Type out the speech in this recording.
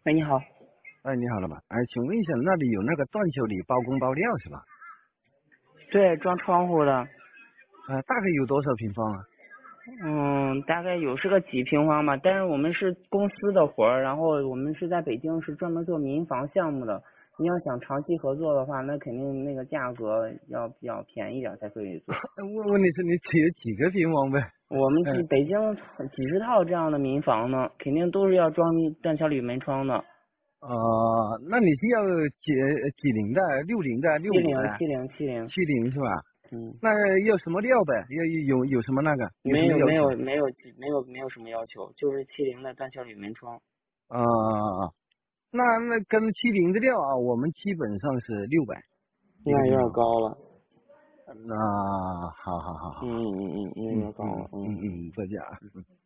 哎，你好。 哎，你好了吧？哎，请问一下，那里有那个断修理包工包料是吧？ 对，装窗户的。 大概有多少平方啊？ 大概有是个几平方吧，但是我们是公司的活儿，然后我们是在北京是专门做民房项目的。你要想长期合作的话，那肯定那个价格要比较便宜点才可以做。 问题是你只有几个平方呗？ 我们嗯， 北京几十套这样的民房呢，肯定都是要装断桥铝门窗的。 那你是要几零的、60的、 七零 65的、 7070。 70是吧？ 嗯。 那要什么料呗？有什么那个？有什没有没么要求？ 有没有没有什么要求，就是70的断桥铝门窗。 啊、那跟70的料啊，我们基本上是600一个那有点平方。 高了。 那好， 有点高了。 再见啊。